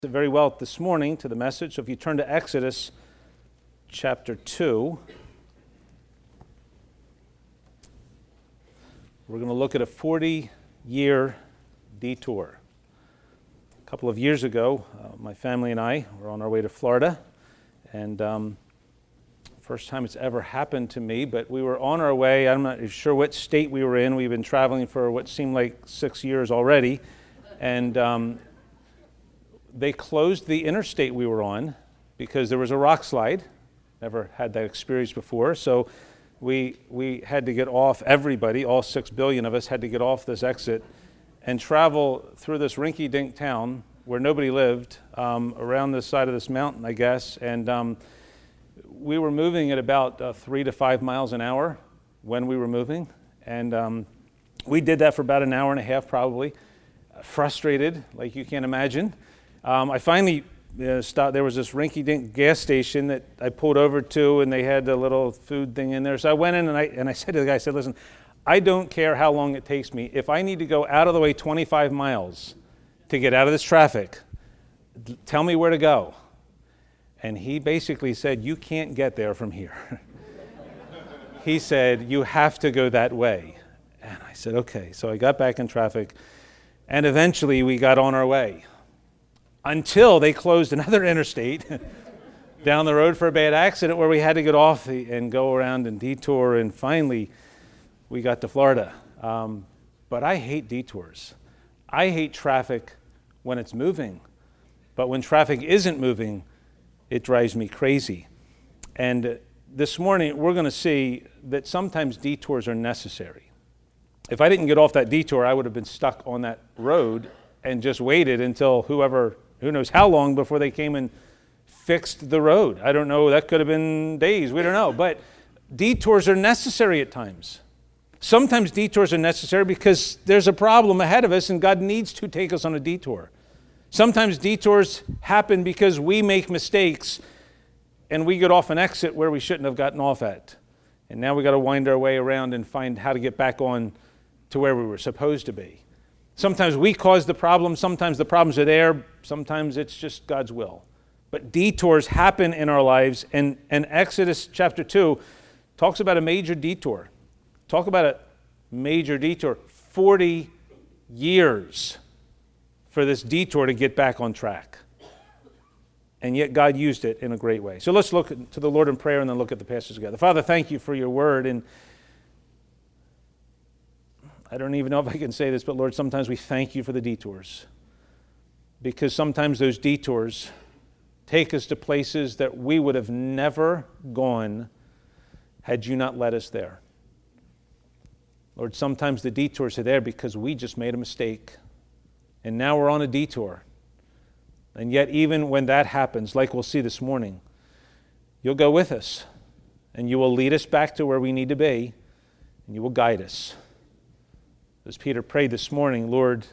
Very well this morning to the message. So if you turn to Exodus chapter 2, we're going to look at a 40-year detour. A couple of years ago, my family and I were on our way to Florida, and first time it's ever happened to me, but we were on our way. I'm not sure what state we were in. We've been traveling for what seemed like 6 years already, and they closed the interstate we were on because there was a rock slide. Never had that experience before. So we had to get off, everybody, all 6 billion of us had to get off this exit and travel through this rinky-dink town where nobody lived, around the side of this mountain, I guess. And we were moving at about 3 to 5 miles an hour when we were moving. And we did that for about an hour and a half probably, frustrated, like you can't imagine. I finally stopped. There was this rinky-dink gas station that I pulled over to, and they had a little food thing in there. So I went in and I said to the guy, I said, listen, I don't care how long it takes me. If I need to go out of the way 25 miles to get out of this traffic, tell me where to go. And he basically said, you can't get there from here. He said, you have to go that way. And I said, okay. So I got back in traffic, and eventually we got on our way. Until they closed another interstate down the road for a bad accident where we had to get off and go around and detour, and finally we got to Florida. But I hate detours. I hate traffic when it's moving. But when traffic isn't moving, it drives me crazy. And this morning we're going to see that sometimes detours are necessary. If I didn't get off that detour, I would have been stuck on that road and just waited until who knows how long before they came and fixed the road. I don't know, that could have been days, we don't know. But detours are necessary at times. Sometimes detours are necessary because there's a problem ahead of us and God needs to take us on a detour. Sometimes detours happen because we make mistakes and we get off an exit where we shouldn't have gotten off at. And now we got to wind our way around and find how to get back on to where we were supposed to be. Sometimes we cause the problem, sometimes the problems are there, sometimes it's just God's will. But detours happen in our lives, and Exodus chapter 2 talks about a major detour. Talk about a major detour. 40 years for this detour to get back on track. And yet God used it in a great way. So let's look to the Lord in prayer and then look at the passage together. Father, thank you for your word, and I don't even know if I can say this, but Lord, sometimes we thank you for the detours, because sometimes those detours take us to places that we would have never gone had you not led us there. Lord, sometimes the detours are there because we just made a mistake, and now we're on a detour. And yet even when that happens, like we'll see this morning, you'll go with us, and you will lead us back to where we need to be, and you will guide us. As Peter prayed this morning,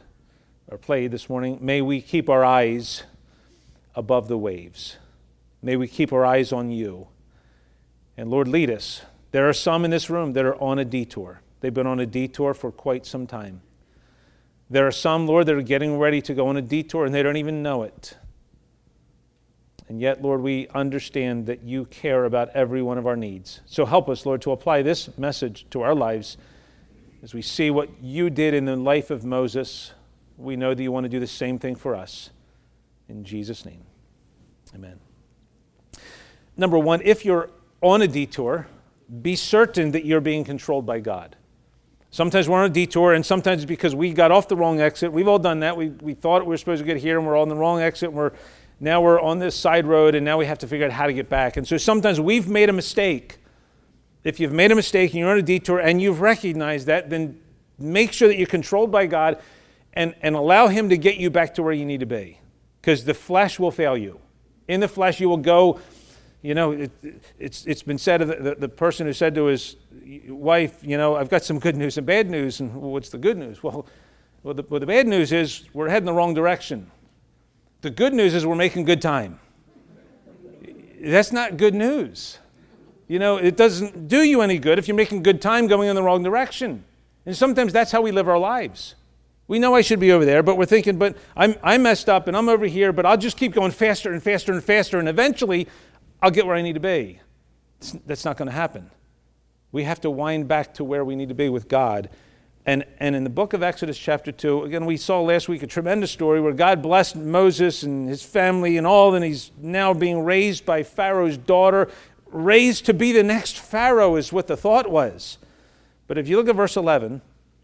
may we keep our eyes above the waves. May we keep our eyes on you. And Lord, lead us. There are some in this room that are on a detour. They've been on a detour for quite some time. There are some, Lord, that are getting ready to go on a detour and they don't even know it. And yet, Lord, we understand that you care about every one of our needs. So help us, Lord, to apply this message to our lives. As we see what you did in the life of Moses, we know that you want to do the same thing for us. In Jesus' name, amen. Number one, if you're on a detour, be certain that you're being controlled by God. Sometimes we're on a detour, and sometimes it's because we got off the wrong exit. We've all done that. We thought we were supposed to get here, and we're on the wrong exit. Now we're on this side road, and now we have to figure out how to get back. And so sometimes we've made a mistake. If you've made a mistake and you're on a detour and you've recognized that, then make sure that you're controlled by God and allow Him to get you back to where you need to be. Because the flesh will fail you. In the flesh you will go, it's been said of the person who said to his wife, I've got some good news and bad news. And what's the good news? Well, the bad news is we're heading the wrong direction. The good news is we're making good time. That's not good news. It doesn't do you any good if you're making good time going in the wrong direction. And sometimes that's how we live our lives. We know I should be over there, but we're thinking, but I messed up and I'm over here, but I'll just keep going faster and faster and faster, and eventually I'll get where I need to be. That's not going to happen. We have to wind back to where we need to be with God. And in the book of Exodus chapter 2, again, we saw last week a tremendous story where God blessed Moses and his family and all, and he's now being raised by Pharaoh's daughter, raised to be the next Pharaoh is what the thought was. But if you look at verse 11,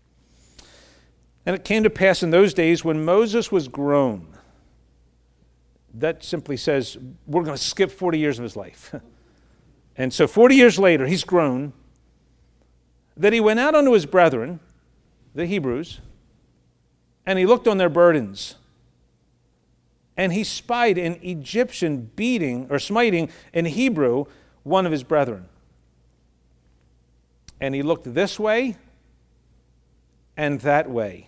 and it came to pass in those days when Moses was grown. That simply says we're going to skip 40 years of his life. And so 40 years later, he's grown, that he went out unto his brethren, the Hebrews, and he looked on their burdens. And he spied an Egyptian beating or smiting in Hebrew one of his brethren. And he looked this way and that way.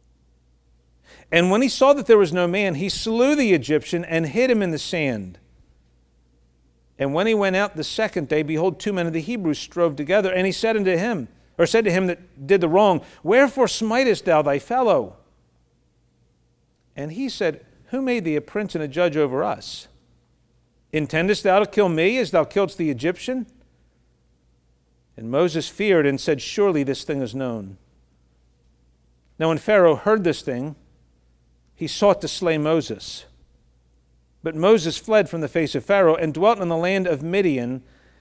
And when he saw that there was no man, he slew the Egyptian and hid him in the sand. And when he went out the second day, behold, 2 men of the Hebrews strove together. And he said to him that did the wrong, Wherefore smitest thou thy fellow? And he said, Who made thee a prince and a judge over us? Intendest thou to kill me as thou killedst the Egyptian? And Moses feared and said, Surely this thing is known. Now when Pharaoh heard this thing, he sought to slay Moses. But Moses fled from the face of Pharaoh and dwelt in the land of Midian,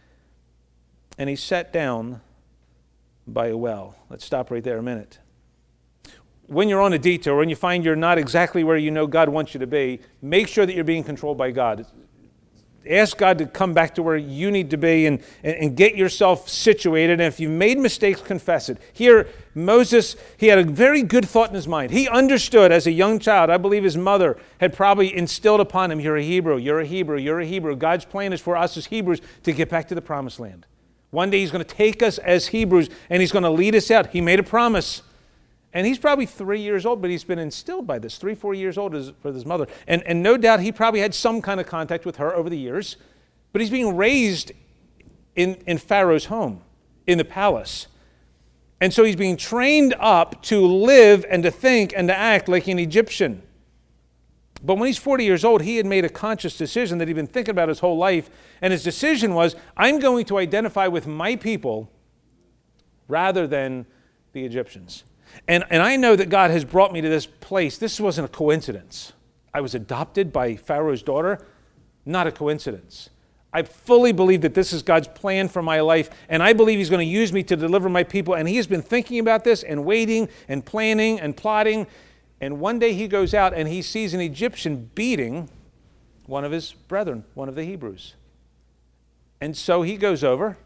and he sat down by a well. Let's stop right there a minute. When you're on a detour, when you find you're not exactly where you know God wants you to be, make sure that you're being controlled by God. Ask God to come back to where you need to be and get yourself situated. And if you've made mistakes, confess it. Here, Moses, he had a very good thought in his mind. He understood as a young child, I believe his mother had probably instilled upon him, you're a Hebrew, you're a Hebrew, you're a Hebrew. God's plan is for us as Hebrews to get back to the promised land. One day he's going to take us as Hebrews and he's going to lead us out. He made a promise. And he's probably 3 years old, but he's been instilled by this, 3-4 years old with his mother. And no doubt he probably had some kind of contact with her over the years. But he's being raised in Pharaoh's home, in the palace. And so he's being trained up to live and to think and to act like an Egyptian. But when he's 40 years old, he had made a conscious decision that he'd been thinking about his whole life. And his decision was, I'm going to identify with my people rather than the Egyptians. And I know that God has brought me to this place. This wasn't a coincidence. I was adopted by Pharaoh's daughter. Not a coincidence. I fully believe that this is God's plan for my life, and I believe He's going to use me to deliver my people. And He has been thinking about this and waiting and planning and plotting. And one day he goes out and he sees an Egyptian beating one of his brethren, one of the Hebrews. And so he goes over.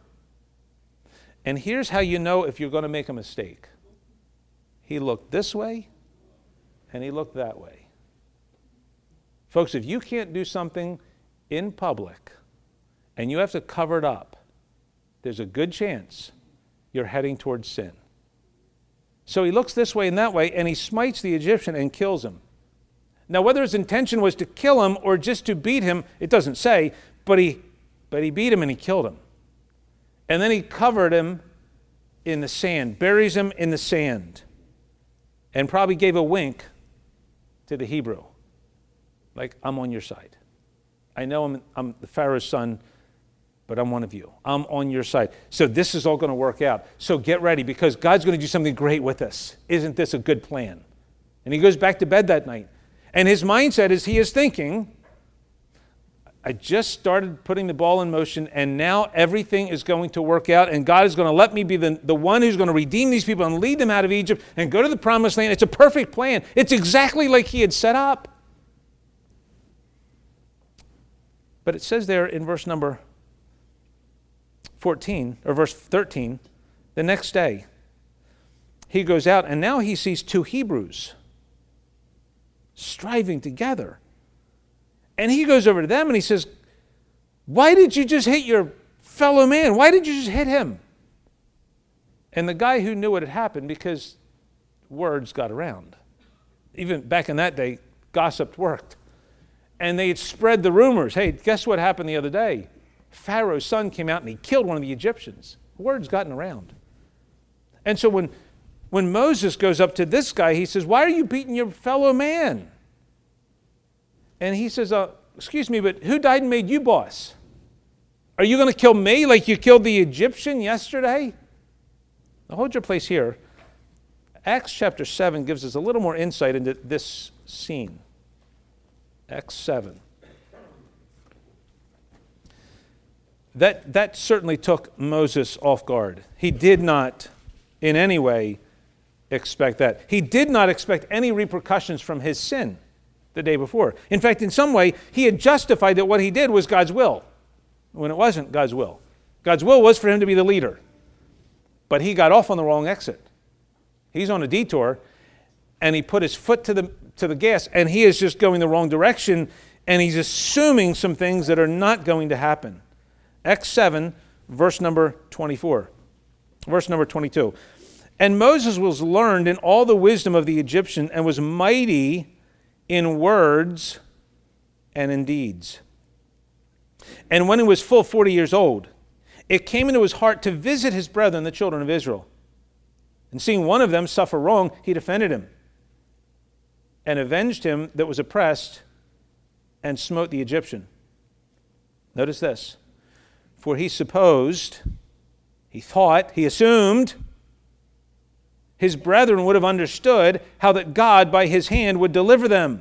And here's how you know if you're going to make a mistake. He looked this way, and he looked that way. Folks, if you can't do something in public, and you have to cover it up, there's a good chance you're heading towards sin. So he looks this way and that way, and he smites the Egyptian and kills him. Now, whether his intention was to kill him or just to beat him, it doesn't say, but he beat him and he killed him. And then he covered him in the sand, buries him in the sand, and probably gave a wink to the Hebrew. Like, I'm on your side. I know I'm the Pharaoh's son, but I'm one of you. I'm on your side. So this is all going to work out. So get ready, because God's going to do something great with us. Isn't this a good plan? And he goes back to bed that night. And his mindset is he is thinking, I just started putting the ball in motion, and now everything is going to work out, and God is going to let me be the one who's going to redeem these people and lead them out of Egypt and go to the promised land. It's a perfect plan. It's exactly like he had set up. But it says there in verse number 14, or verse 13, the next day, he goes out, and now he sees two Hebrews striving together. And he goes over to them and he says, why did you just hit your fellow man? Why did you just hit him? And the guy who knew what had happened, because words got around. Even back in that day, gossip worked. And they had spread the rumors. Hey, guess what happened the other day? Pharaoh's son came out and he killed one of the Egyptians. Word's gotten around. And so when When Moses goes up to this guy, he says, "Why are you beating your fellow man?" And he says, "Excuse me, but who died and made you boss? Are you going to kill me like you killed the Egyptian yesterday?" Now hold your place here. Acts chapter 7 gives us a little more insight into this scene. Acts 7. That certainly took Moses off guard. He did not in any way expect that. He did not expect any repercussions from his sin the day before. In fact, in some way, he had justified that what he did was God's will, when it wasn't God's will. God's will was for him to be the leader. But he got off on the wrong exit. He's on a detour, and he put his foot to the gas, and he is just going the wrong direction, and he's assuming some things that are not going to happen. Acts 7, verse number 24. Verse number 22. "And Moses was learned in all the wisdom of the Egyptian, and was mighty in words and in deeds. And when he was full 40 years old, it came into his heart to visit his brethren, the children of Israel. And seeing one of them suffer wrong, he defended him, and avenged him that was oppressed, and smote the Egyptian." Notice this. "For he supposed," he thought, he assumed, "his brethren would have understood how that God by his hand would deliver them.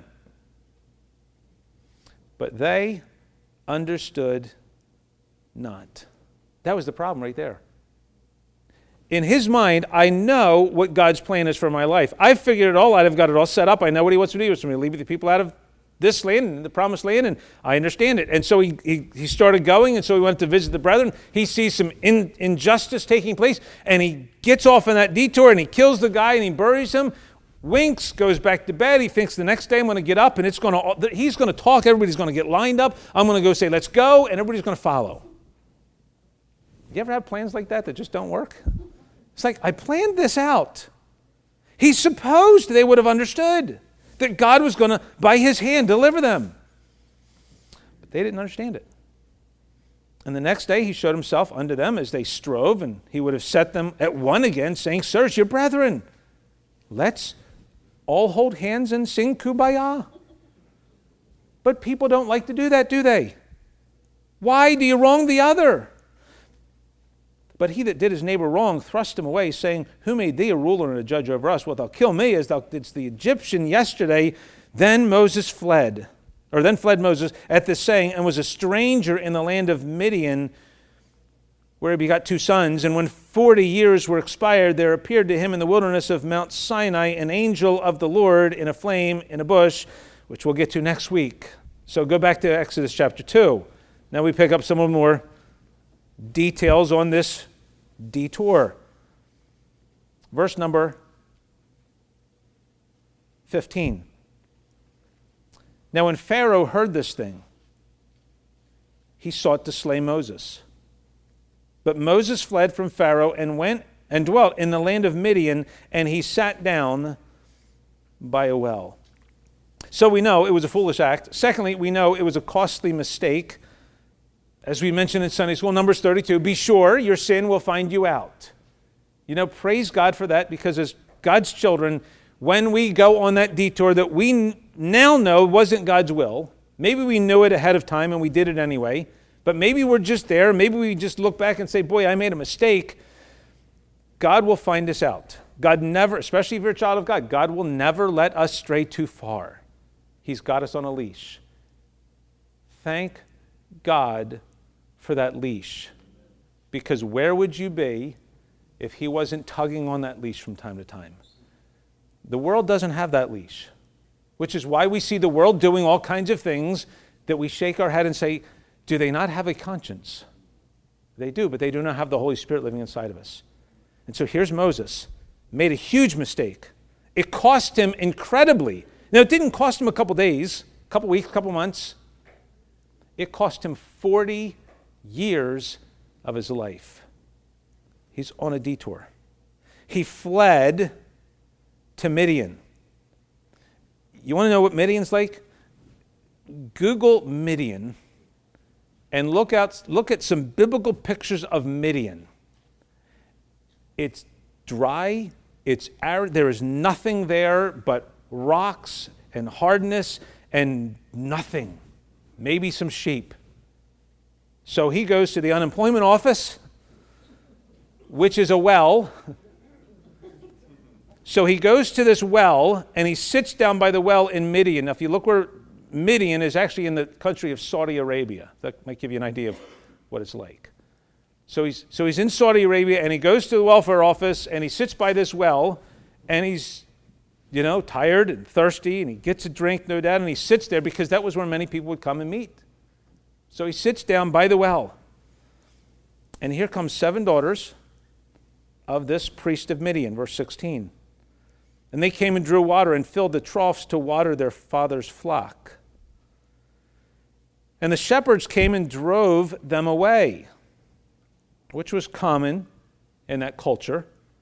But they understood not." That was the problem right there. In his mind, I know what God's plan is for my life. I've figured it all out. I've got it all set up. I know what he wants me to do. He wants me to lead the people out of this land and the promised land, and I understand it. And so he started going, and so he went to visit the brethren. He sees some injustice taking place, and he gets off on that detour, and he kills the guy, and he buries him, winks, goes back to bed. He thinks the next day I'm going to get up, and he's going to talk. Everybody's going to get lined up. I'm going to go say, "Let's go," and everybody's going to follow. You ever have plans like that just don't work? It's like, I planned this out. He supposed they would have understood that God was going to, by his hand, deliver them. But they didn't understand it. And the next day he showed himself unto them as they strove, and he would have set them at one again, saying, "Sirs, your brethren, let's all hold hands and sing Kumbaya." But people don't like to do that, do they? Why do you wrong the other? But he that did his neighbor wrong thrust him away, saying, "Who made thee a ruler and a judge over us? Wilt thou kill me as thou didst the Egyptian yesterday?" Then fled Moses at this saying, and was a stranger in the land of Midian, where he begot 2 sons. And when 40 years were expired, there appeared to him in the wilderness of Mount Sinai an angel of the Lord in a flame in a bush, which we'll get to next week. So go back to Exodus chapter 2. Now we pick up some more details on this detour. Verse number 15. "Now when Pharaoh heard this thing, he sought to slay Moses. But Moses fled from Pharaoh and went and dwelt in the land of Midian, and he sat down by a well." So we know it was a foolish act. Secondly, we know it was a costly mistake. As we mentioned in Sunday school, Numbers 32, be sure your sin will find you out. Praise God for that, because as God's children, when we go on that detour that we now know wasn't God's will, maybe we knew it ahead of time and we did it anyway, but maybe we're just there, maybe we just look back and say, "Boy, I made a mistake," God will find us out. God never, especially if you're a child of God, God will never let us stray too far. He's got us on a leash. Thank God for that leash, because where would you be if he wasn't tugging on that leash from time to time? The world doesn't have that leash, which is why we see the world doing all kinds of things that we shake our head and say, do they not have a conscience? They do, but they do not have the Holy Spirit living inside of us. And so here's Moses, made a huge mistake. It cost him incredibly. Now, it didn't cost him a couple days, a couple weeks, a couple months. It cost him 40 years of his life. He's on a detour. He fled to Midian. You want to know what Midian's like? Google Midian and look at some biblical pictures of Midian. It's dry, It's arid. There is nothing there but rocks and hardness and nothing. Maybe some sheep. So he goes to the unemployment office, which is a well. So he goes to this well, and he sits down by the well in Midian. Now, if you look where Midian is, actually in the country of Saudi Arabia. That might give you an idea of what it's like. So he's in Saudi Arabia, and he goes to the welfare office, and he sits by this well, and he's, tired and thirsty, and he gets a drink, no doubt, and he sits there because that was where many people would come and meet. So he sits down by the well, and here comes 7 daughters of this priest of Midian, verse 16. And they came and drew water and filled the troughs to water their father's flock. And the shepherds came and drove them away, which was common in that culture.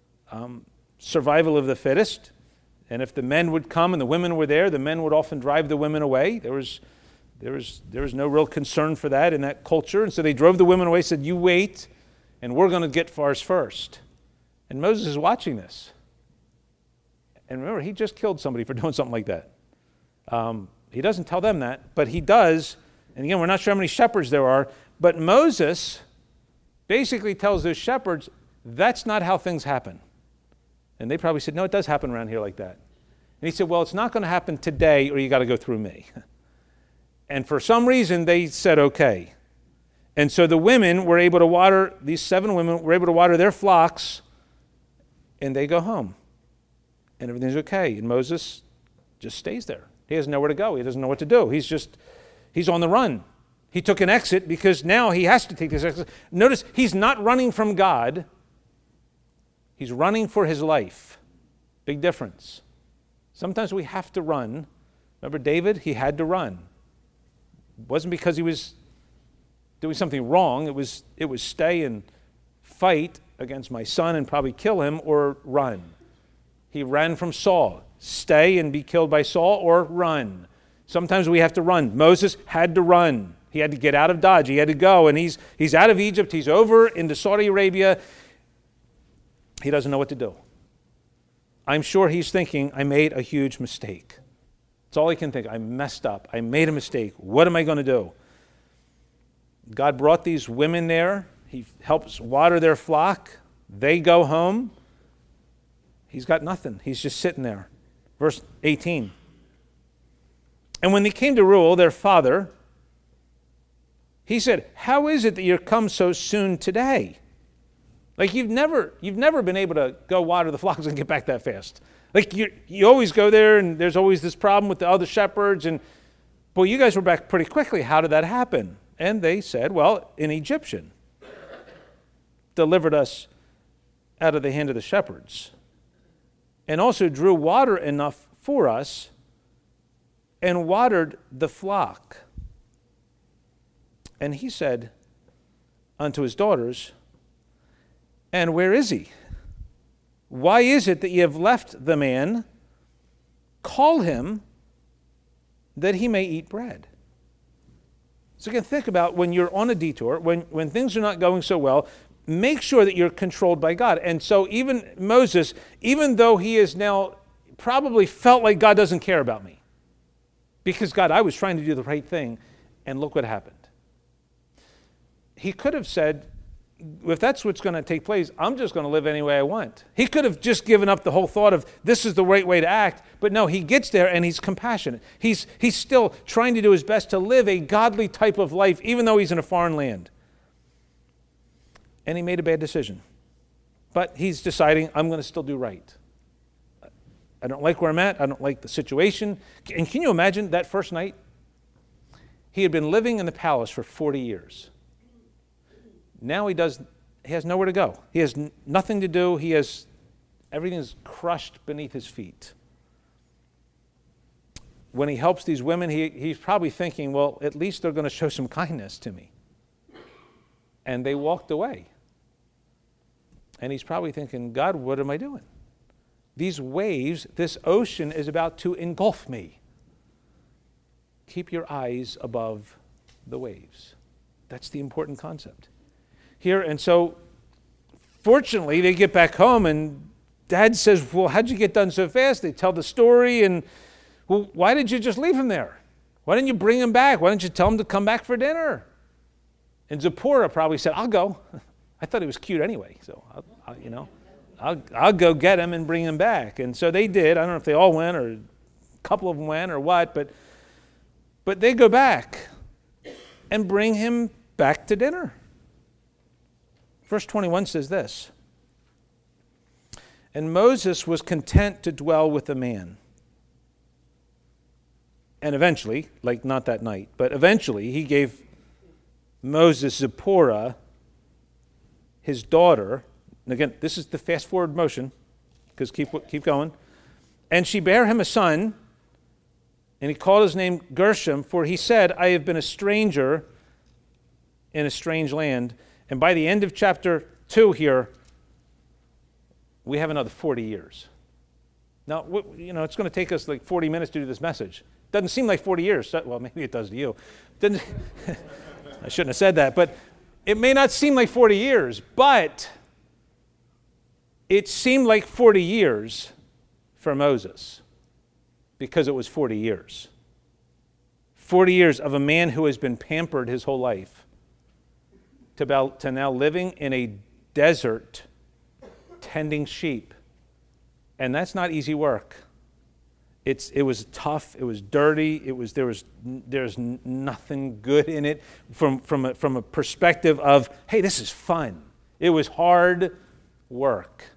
Survival of the fittest. And if the men would come and the women were there, the men would often drive the women away. There was no real concern for that in that culture. And so they drove the women away, said, "You wait, and we're going to get ours first." And Moses is watching this. And remember, he just killed somebody for doing something like that. He doesn't tell them that, but he does. And again, we're not sure how many shepherds there are, but Moses basically tells those shepherds, that's not how things happen. And they probably said, no, it does happen around here like that. And he said, well, it's not going to happen today, or you got to go through me. And for some reason, they said, okay. And so the women were able to water, these 7 women were able to water their flocks, and they go home. And everything's okay. And Moses just stays there. He has nowhere to go. He doesn't know what to do. He's on the run. He took an exit because now he has to take this exit. Notice, he's not running from God. He's running for his life. Big difference. Sometimes we have to run. Remember David? He had to run. It wasn't because he was doing something wrong. It was stay and fight against my son and probably kill him, or run. He ran from Saul. Stay and be killed by Saul, or run. Sometimes we have to run. Moses had to run. He had to get out of Dodge. He had to go, and he's out of Egypt. He's over into Saudi Arabia. He doesn't know what to do. I'm sure he's thinking, I made a huge mistake. That's all he can think. I messed up. I made a mistake. What am I going to do? God brought these women there. He helps water their flock. They go home. He's got nothing. He's just sitting there. Verse 18. And when they came to Reuel, their father, he said, how is it that you're come so soon today? Like you've never been able to go water the flocks and get back that fast. Like you always go there, and there's always this problem with the other shepherds. And boy, you guys were back pretty quickly. How did that happen? And they said, well, an Egyptian delivered us out of the hand of the shepherds, and also drew water enough for us and watered the flock. And he said unto his daughters, and where is he? Why is it that ye have left the man? Call him that he may eat bread. So again, think about when you're on a detour, when things are not going so well, make sure that you're controlled by God. And so even Moses, even though he is now probably felt like God doesn't care about me, because God, I was trying to do the right thing, and look what happened. He could have said, if that's what's going to take place, I'm just going to live any way I want. He could have just given up the whole thought of this is the right way to act, but no, he gets there and he's compassionate. He's still trying to do his best to live a godly type of life, even though he's in a foreign land. And he made a bad decision. But he's deciding, I'm going to still do right. I don't like where I'm at. I don't like the situation. And can you imagine that first night? He had been living in the palace for 40 years. Now he has nowhere to go. He has nothing to do. Everything is crushed beneath his feet. When he helps these women, he's probably thinking, well, at least they're going to show some kindness to me. And they walked away. And he's probably thinking, God, what am I doing? These waves, this ocean is about to engulf me. Keep your eyes above the waves. That's the important concept here. And so, fortunately, they get back home, and Dad says, well, how'd you get done so fast? They tell the story, and, well, why did you just leave him there? Why didn't you bring him back? Why didn't you tell him to come back for dinner? And Zipporah probably said, I'll go. I thought he was cute anyway, so I'll go get him and bring him back. And so they did. I don't know if they all went or a couple of them went or what, but they go back and bring him back to dinner. Verse 21 says this, and Moses was content to dwell with the man. And eventually, like not that night, but eventually he gave Moses Zipporah, his daughter. And again, this is the fast forward motion, because keep going. And she bare him a son, and he called his name Gershom, for he said, I have been a stranger in a strange land. And by the end of chapter 2 here, we have another 40 years. Now, it's going to take us like 40 minutes to do this message. Doesn't seem like 40 years. Well, maybe it does to you. I shouldn't have said that, but it may not seem like 40 years, but it seemed like 40 years for Moses because it was 40 years. 40 years of a man who has been pampered his whole life to now living in a desert tending sheep. And that's not easy work. It was tough. It was dirty. There's nothing good in it from a perspective of, hey, this is fun. It was hard work.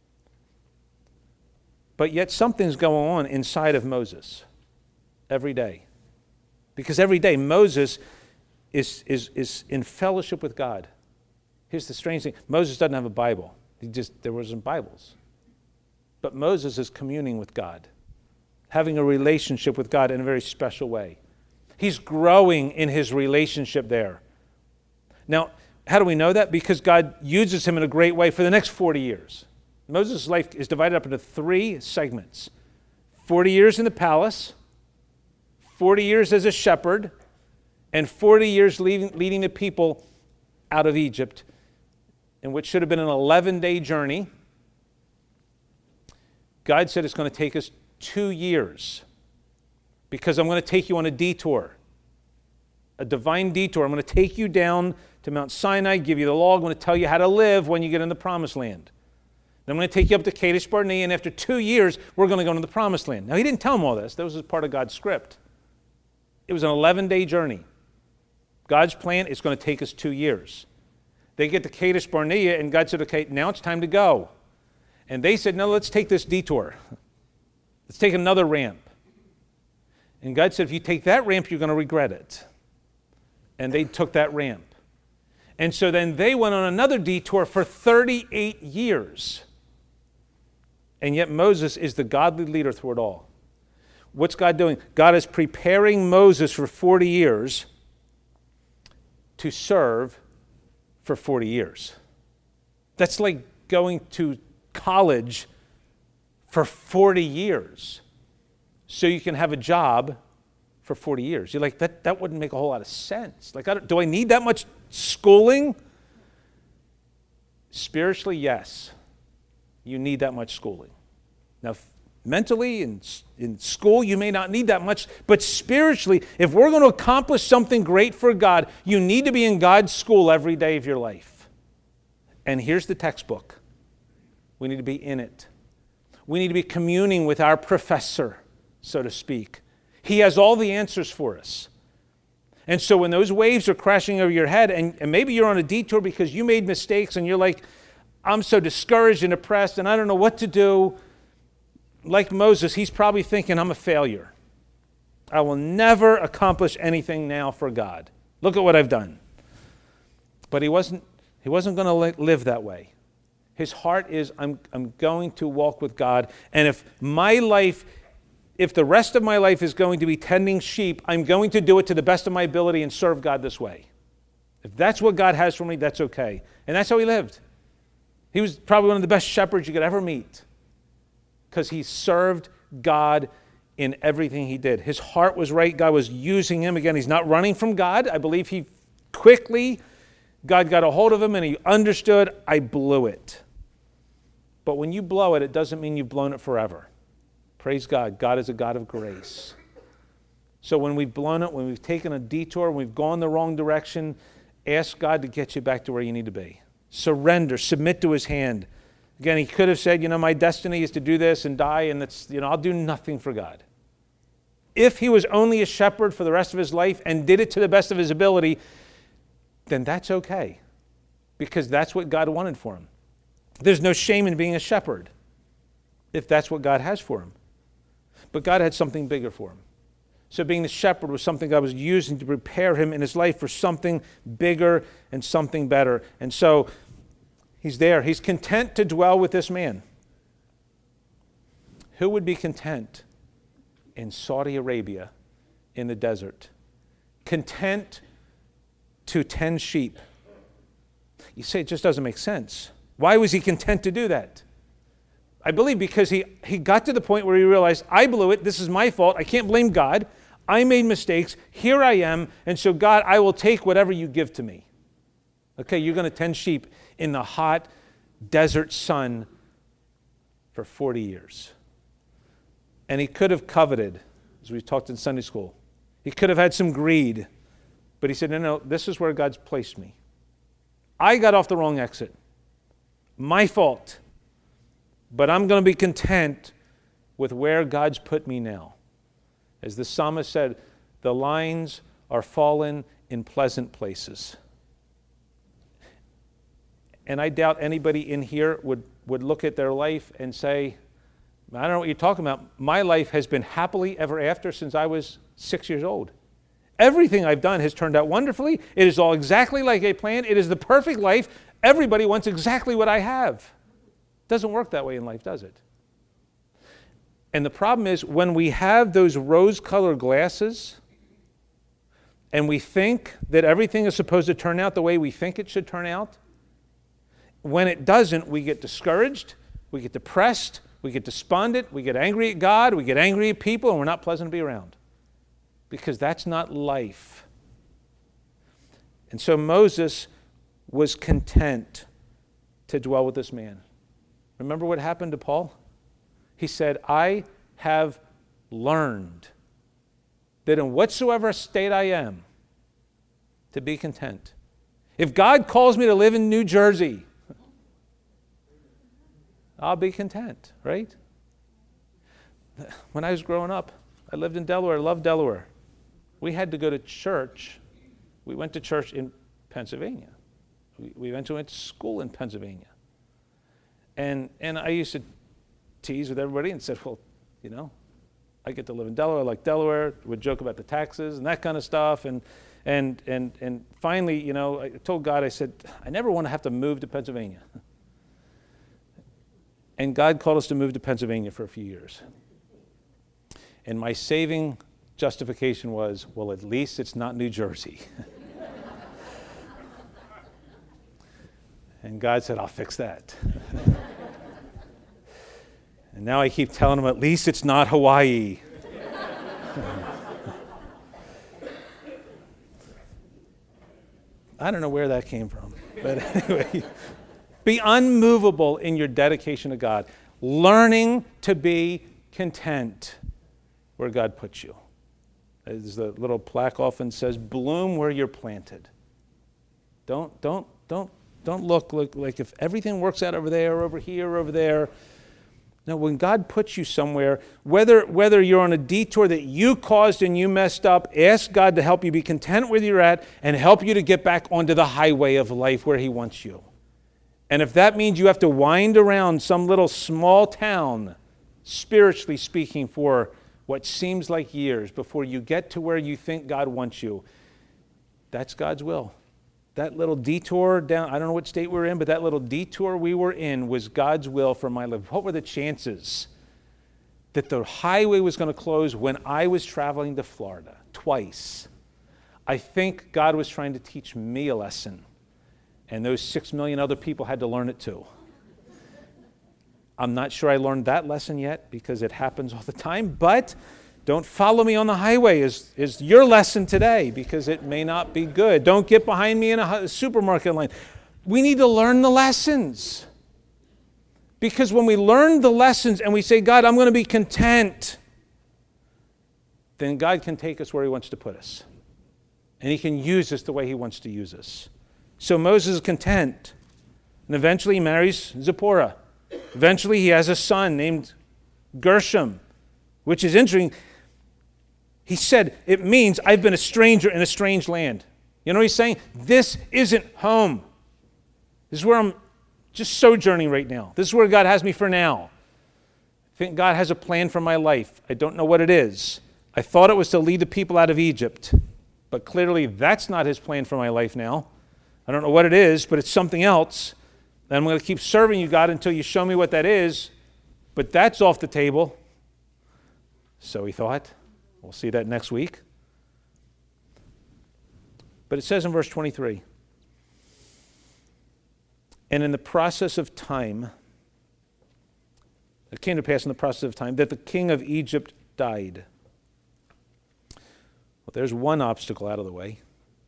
But yet something's going on inside of Moses every day. Because every day Moses is in fellowship with God. Here's the strange thing. Moses doesn't have a Bible. There wasn't Bibles. But Moses is communing with God, having a relationship with God in a very special way. He's growing in his relationship there. Now, how do we know that? Because God uses him in a great way for the next 40 years. Moses' life is divided up into 3 segments. 40 years in the palace, 40 years as a shepherd, and 40 years leading the people out of Egypt, in which should have been an 11-day journey. God said it's going to take us 2 years because I'm going to take you on a detour, a divine detour. I'm going to take you down to Mount Sinai, give you the law. I'm going to tell you how to live when you get in the Promised Land. Then I'm going to take you up to Kadesh Barnea, and after 2 years, we're going to go into the Promised Land. Now, he didn't tell him all this. That was part of God's script. It was an 11-day journey. God's plan is going to take us 2 years. They get to Kadesh Barnea, and God said, okay, now it's time to go. And they said, no, let's take this detour. Let's take another ramp. And God said, if you take that ramp, you're going to regret it. And they took that ramp. And so then they went on another detour for 38 years. And yet Moses is the godly leader through it all. What's God doing? God is preparing Moses for 40 years to serve for 40 years. That's like going to college for 40 years so you can have a job for 40 years. You're like, that wouldn't make a whole lot of sense. Like, do I need that much schooling? Spiritually, yes. You need that much schooling. Now, mentally, in school, you may not need that much, but spiritually, if we're going to accomplish something great for God, you need to be in God's school every day of your life. And here's the textbook. We need to be in it. We need to be communing with our professor, so to speak. He has all the answers for us. And so when those waves are crashing over your head, and maybe you're on a detour because you made mistakes and you're like, I'm so discouraged and depressed and I don't know what to do. Like Moses, he's probably thinking, I'm a failure. I will never accomplish anything now for God. Look at what I've done. But he wasn't going to live that way. His heart is, I'm going to walk with God. And if the rest of my life is going to be tending sheep, I'm going to do it to the best of my ability and serve God this way. If that's what God has for me, that's okay. And that's how he lived. He was probably one of the best shepherds you could ever meet because he served God in everything he did. His heart was right. God was using him. Again, he's not running from God. I believe God got a hold of him and he understood, I blew it. But when you blow it, it doesn't mean you've blown it forever. Praise God. God is a God of grace. So when we've blown it, when we've taken a detour, when we've gone the wrong direction, ask God to get you back to where you need to be. Surrender. Submit to his hand. Again, he could have said, my destiny is to do this and die, and I'll do nothing for God. If he was only a shepherd for the rest of his life and did it to the best of his ability, then that's okay, because that's what God wanted for him. There's no shame in being a shepherd if that's what God has for him. But God had something bigger for him. So being the shepherd was something God was using to prepare him in his life for something bigger and something better. And so he's there. He's content to dwell with this man. Who would be content in Saudi Arabia in the desert? Content to tend sheep. You say it just doesn't make sense. Why was he content to do that? I believe because he got to the point where he realized, I blew it, this is my fault, I can't blame God, I made mistakes, here I am, and so God, I will take whatever you give to me. Okay, you're going to tend sheep in the hot desert sun for 40 years. And he could have coveted, as we talked in Sunday school. He could have had some greed, but he said, no, this is where God's placed me. I got off the wrong exit. My fault. But I'm going to be content with where God's put me now. As the psalmist said, the lines are fallen in pleasant places. And I doubt anybody in here would look at their life and say, I don't know what you're talking about. My life has been happily ever after since I was 6 years old. Everything I've done has turned out wonderfully. It is all exactly like I planned. It is the perfect life. Everybody wants exactly what I have. It doesn't work that way in life, does it? And the problem is when we have those rose-colored glasses and we think that everything is supposed to turn out the way we think it should turn out, when it doesn't, we get discouraged, we get depressed, we get despondent, we get angry at God, we get angry at people, and we're not pleasant to be around. Because that's not life. And so Moses was content to dwell with this man. Remember what happened to Paul? He said, I have learned that in whatsoever state I am, to be content. If God calls me to live in New Jersey, I'll be content, right? When I was growing up, I lived in Delaware. I loved Delaware. We had to go to church. We went to church in Pennsylvania. We went to school in Pennsylvania. And I used to tease with everybody and said, well, I get to live in Delaware. I like Delaware. Would joke about the taxes and that kind of stuff. And finally, I told God, I said, I never want to have to move to Pennsylvania. And God called us to move to Pennsylvania for a few years. And my saving justification was, well, at least it's not New Jersey. And God said, I'll fix that. And now I keep telling him, at least it's not Hawaii. I don't know where that came from. But anyway, be unmovable in your dedication to God. Learning to be content where God puts you. As the little plaque often says, bloom where you're planted. Don't look like if everything works out over there, over here, over there. No, when God puts you somewhere, whether you're on a detour that you caused and you messed up, ask God to help you be content where you're at and help you to get back onto the highway of life where He wants you. And if that means you have to wind around some little small town, spiritually speaking, for what seems like years before you get to where you think God wants you, that's God's will. That little detour down, I don't know what state we're in, but that little detour we were in was God's will for my life. What were the chances that the highway was going to close when I was traveling to Florida twice? I think God was trying to teach me a lesson, and those 6 million other people had to learn it too. I'm not sure I learned that lesson yet because it happens all the time, but don't follow me on the highway is your lesson today because it may not be good. Don't get behind me in a supermarket line. We need to learn the lessons. Because when we learn the lessons and we say, God, I'm going to be content, then God can take us where he wants to put us. And he can use us the way he wants to use us. So Moses is content. And eventually he marries Zipporah. Eventually he has a son named Gershom, which is interesting. He said, it means I've been a stranger in a strange land. You know what he's saying? This isn't home. This is where I'm just sojourning right now. This is where God has me for now. I think God has a plan for my life. I don't know what it is. I thought it was to lead the people out of Egypt, but clearly that's not his plan for my life now. I don't know what it is, but it's something else. And I'm going to keep serving you, God, until you show me what that is. But that's off the table. So he thought. We'll see that next week. But it says in verse 23, and in the process of time, it came to pass in the process of time that the king of Egypt died. Well, there's one obstacle out of the way.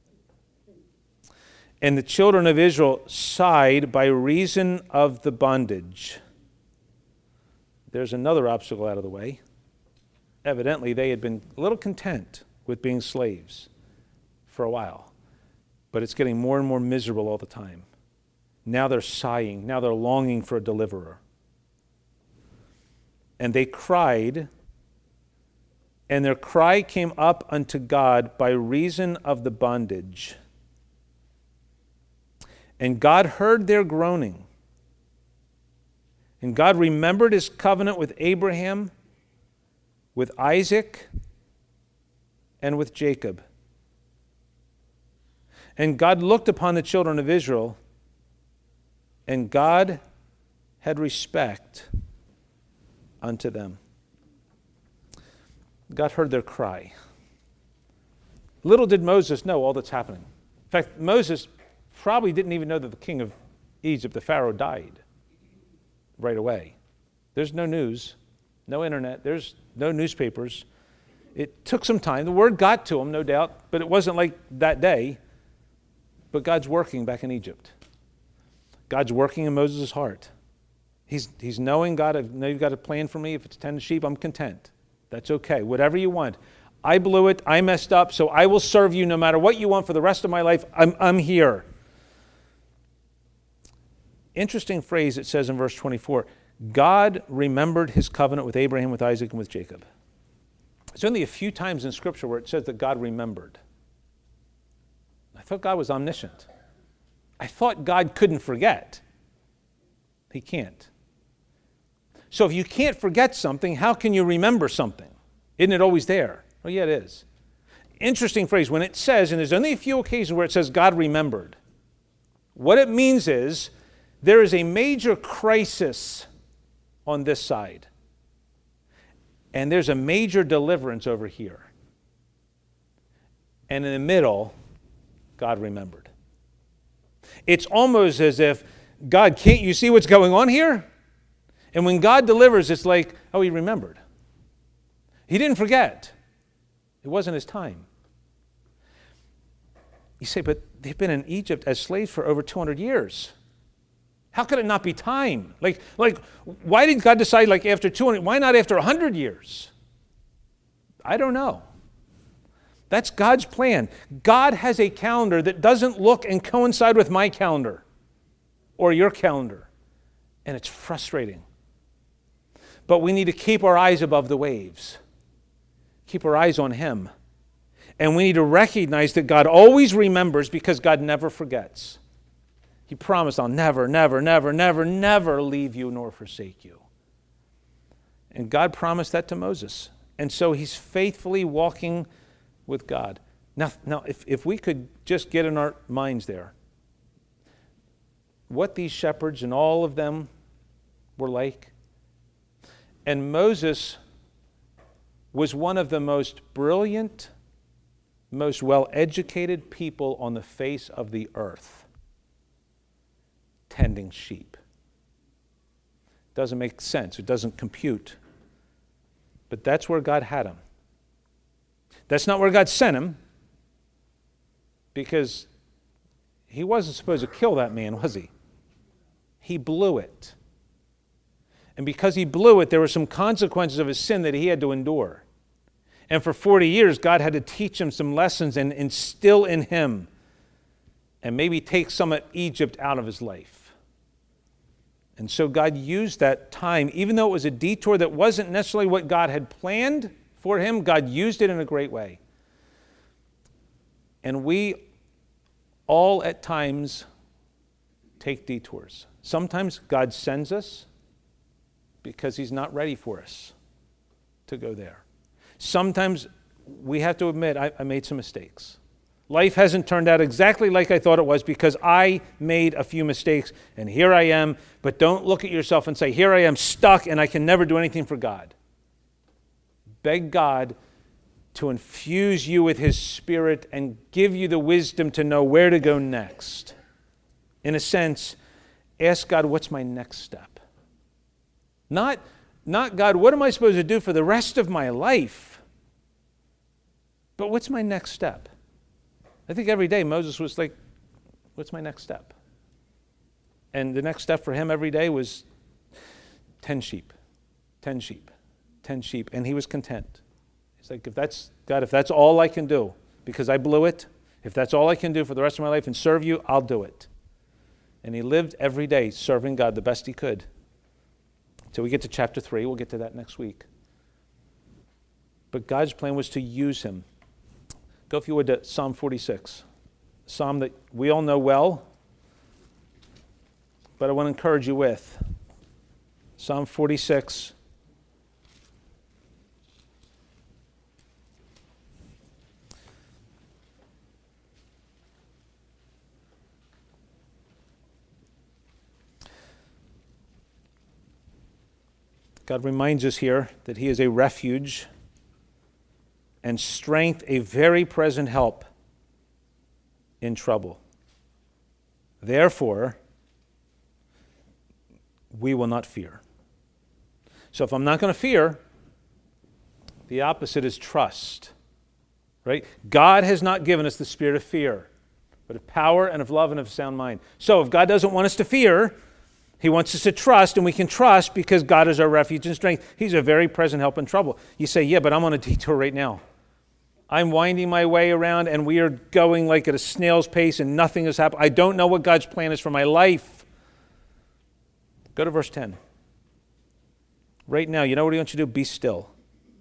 And the children of Israel sighed by reason of the bondage. There's another obstacle out of the way. Evidently, they had been a little content with being slaves for a while. But it's getting more and more miserable all the time. Now they're sighing. Now they're longing for a deliverer. And they cried, and their cry came up unto God by reason of the bondage. And God heard their groaning. And God remembered his covenant with Abraham, with Isaac, and with Jacob. And God looked upon the children of Israel, and God had respect unto them. God heard their cry. Little did Moses know all that's happening. In fact, Moses probably didn't even know that the king of Egypt, the Pharaoh, died right away. There's no news, no internet, there's no newspapers. It took some time. The word got to him, no doubt, but it wasn't like that day. But God's working back in Egypt. God's working in Moses' heart. He's knowing, God, I know you've got a plan for me. If it's tend sheep, I'm content. That's okay. Whatever you want. I blew it. I messed up. So I will serve you no matter what you want for the rest of my life. I'm here. Interesting phrase it says in verse 24. God remembered his covenant with Abraham, with Isaac, and with Jacob. There's only a few times in Scripture where it says that God remembered. I thought God was omniscient. I thought God couldn't forget. He can't. So if you can't forget something, how can you remember something? Isn't it always there? Well, yeah, it is. Interesting phrase. When it says, and there's only a few occasions where it says God remembered, what it means is there is a major crisis on this side. And there's a major deliverance over here. And in the middle, God remembered. It's almost as if, God, can't you see what's going on here? And when God delivers, it's like, oh, he remembered. He didn't forget. It wasn't his time. You say, but they've been in Egypt as slaves for over 200 years. How could it not be time? Like, why did God decide like after 200? Why not after 100 years? I don't know. That's God's plan. God has a calendar that doesn't look and coincide with my calendar or your calendar. And it's frustrating. But we need to keep our eyes above the waves. Keep our eyes on him. And we need to recognize that God always remembers because God never forgets. He promised, I'll never, never, never, never, never leave you nor forsake you. And God promised that to Moses. And so he's faithfully walking with God. Now, if we could just get in our minds there, what these shepherds and all of them were like. And Moses was one of the most brilliant, most well-educated people on the face of the earth, tending sheep. Doesn't make sense. It doesn't compute. But that's where God had him. That's not where God sent him, because he wasn't supposed to kill that man, was he? He blew it. And because he blew it, there were some consequences of his sin that he had to endure. And for 40 years, God had to teach him some lessons and instill in him and maybe take some of Egypt out of his life. And so God used that time, even though it was a detour that wasn't necessarily what God had planned for him, God used it in a great way. And we all at times take detours. Sometimes God sends us because he's not ready for us to go there. Sometimes we have to admit, I made some mistakes. Life hasn't turned out exactly like I thought it was because I made a few mistakes, and here I am. But don't look at yourself and say, here I am stuck and I can never do anything for God. Beg God to infuse you with his Spirit and give you the wisdom to know where to go next. In a sense, ask God, what's my next step? Not God, what am I supposed to do for the rest of my life? But what's my next step? I think every day Moses was like, what's my next step? And the next step for him every day was 10 sheep, 10 sheep, 10 sheep. And he was content. He's like, if that's all I can do, because I blew it, if that's all I can do for the rest of my life and serve you, I'll do it. And he lived every day serving God the best he could. Till we get to chapter 3. We'll get to that next week. But God's plan was to use him. Go, if you would, to Psalm 46. A psalm that we all know well, but I want to encourage you with. Psalm 46. God reminds us here that he is a refuge and strength, a very present help in trouble. Therefore, we will not fear. So if I'm not going to fear, the opposite is trust. Right? God has not given us the spirit of fear, but of power and of love and of a sound mind. So if God doesn't want us to fear, he wants us to trust, and we can trust because God is our refuge and strength. He's a very present help in trouble. You say, yeah, but I'm on a detour right now. I'm winding my way around, and we are going like at a snail's pace, and nothing has happened. I don't know what God's plan is for my life. Go to verse 10. Right now, you know what he wants you to do? Be still.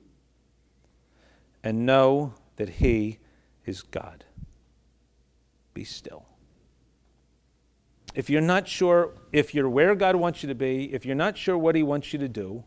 And know that he is God. Be still. If you're not sure, if you're where God wants you to be, if you're not sure what he wants you to do,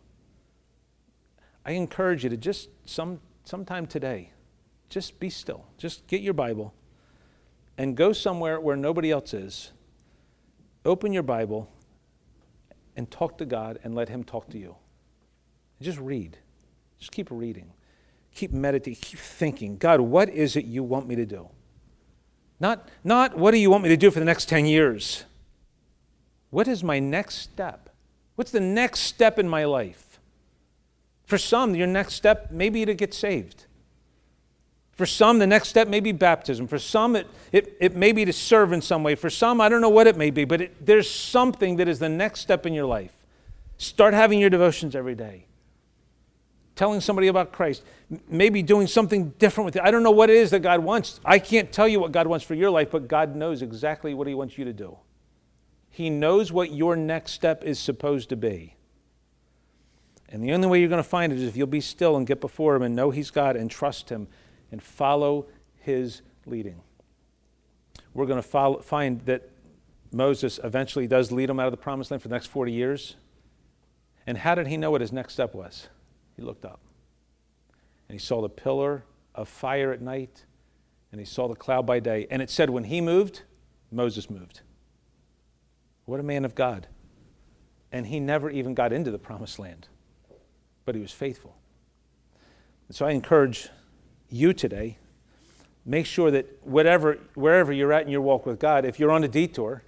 I encourage you to just sometime today, just be still. Just get your Bible and go somewhere where nobody else is. Open your Bible and talk to God and let him talk to you. Just read. Just keep reading. Keep meditating. Keep thinking. God, what is it you want me to do? Not what do you want me to do for the next 10 years? What is my next step? What's the next step in my life? For some, your next step may be to get saved. For some, the next step may be baptism. For some, it may be to serve in some way. For some, I don't know what it may be, but there's something that is the next step in your life. Start having your devotions every day. Telling somebody about Christ. Maybe doing something different with it. I don't know what it is that God wants. I can't tell you what God wants for your life, but God knows exactly what he wants you to do. He knows what your next step is supposed to be. And the only way you're going to find it is if you'll be still and get before him and know he's God and trust him and follow his leading. We're going to find that Moses eventually does lead him out of the promised land for the next 40 years. And how did he know what his next step was? He looked up. And he saw the pillar of fire at night, and he saw the cloud by day. And it said when he moved, Moses moved. What a man of God. And he never even got into the promised land, but he was faithful. And so I encourage you today, make sure that wherever you're at in your walk with God, if you're on a detour,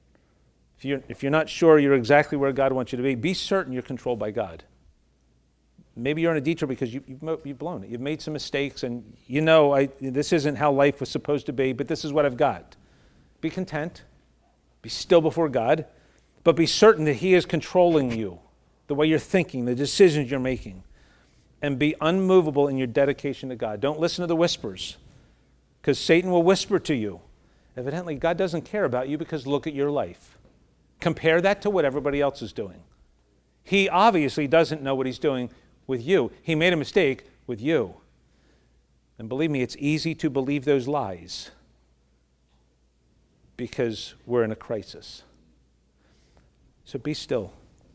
if you're not sure you're exactly where God wants you to be certain you're controlled by God. Maybe you're on a detour because you've blown it. You've made some mistakes, and this isn't how life was supposed to be, but this is what I've got. Be content. Be still before God, but be certain that he is controlling you. the way you're thinking, the decisions you're making, and be unmovable in your dedication to God. Don't listen to the whispers, because Satan will whisper to you. Evidently, God doesn't care about you because look at your life. Compare that to what everybody else is doing. He obviously doesn't know what he's doing with you. He made a mistake with you. And believe me, it's easy to believe those lies because we're in a crisis. So be still.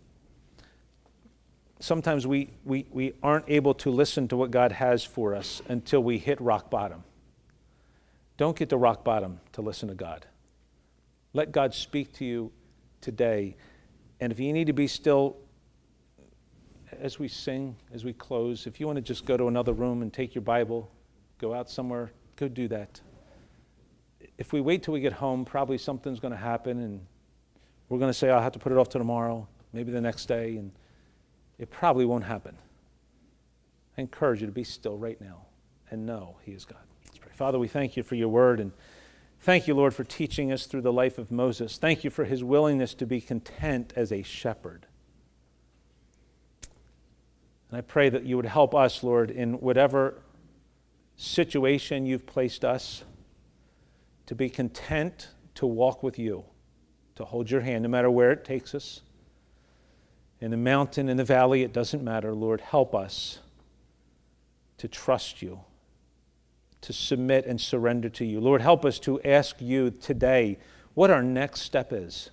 Sometimes we aren't able to listen to what God has for us until we hit rock bottom. Don't get to rock bottom to listen to God. Let God speak to you today. And if you need to be still, as we sing, as we close, if you want to just go to another room and take your Bible, go out somewhere, go do that. If we wait till we get home, probably something's going to happen, and we're going to say, I'll have to put it off to tomorrow, maybe the next day, and it probably won't happen. I encourage you to be still right now and know He is God. Let's pray. Father, we thank you for your word, and thank you, Lord, for teaching us through the life of Moses. Thank you for his willingness to be content as a shepherd. And I pray that you would help us, Lord, in whatever situation you've placed us, to be content to walk with you, to hold your hand no matter where it takes us. In the mountain, in the valley, it doesn't matter. Lord, help us to trust you, to submit and surrender to you. Lord, help us to ask you today what our next step is,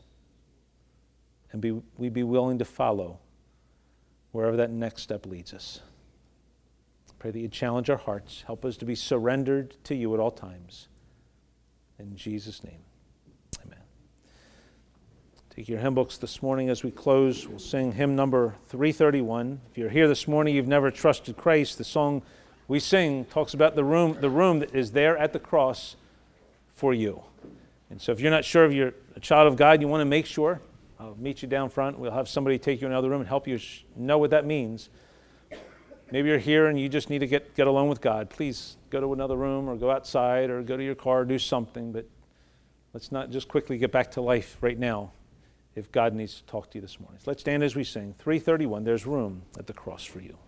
and we be willing to follow wherever that next step leads us. Pray that you challenge our hearts. Help us to be surrendered to you at all times. In Jesus' name, amen. Take your hymn books this morning as we close. We'll sing hymn number 331. If you're here this morning, you've never trusted Christ, the song we sing talks about the room that is there at the cross for you. And so if you're not sure if you're a child of God, you want to make sure, I'll meet you down front. We'll have somebody take you in another room and help you know what that means. Maybe you're here and you just need to get alone with God. Please go to another room or go outside or go to your car or do something. But let's not just quickly get back to life right now if God needs to talk to you this morning. So let's stand as we sing. 331, there's room at the cross for you.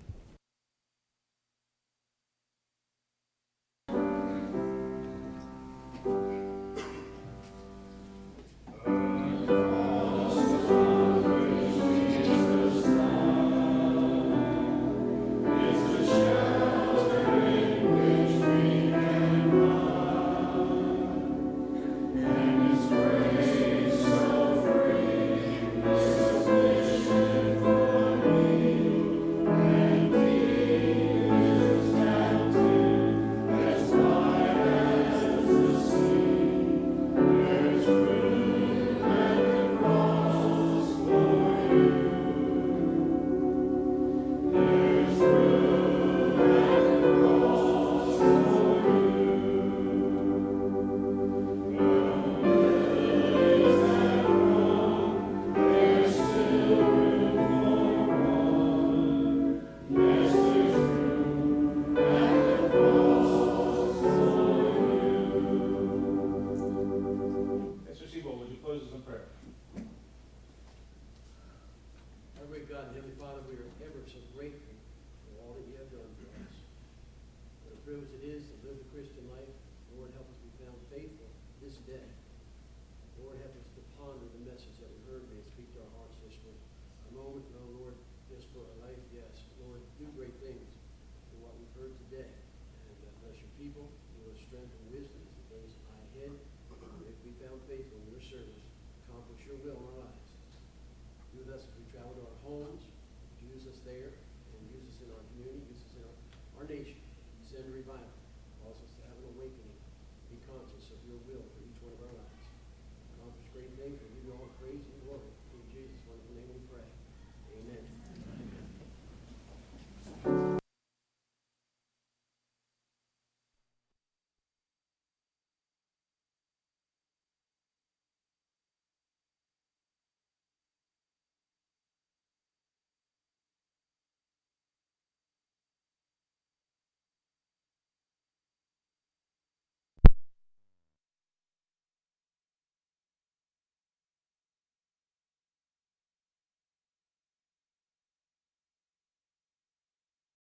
Use us there, and use us in our community, use us in our nation. Send revival.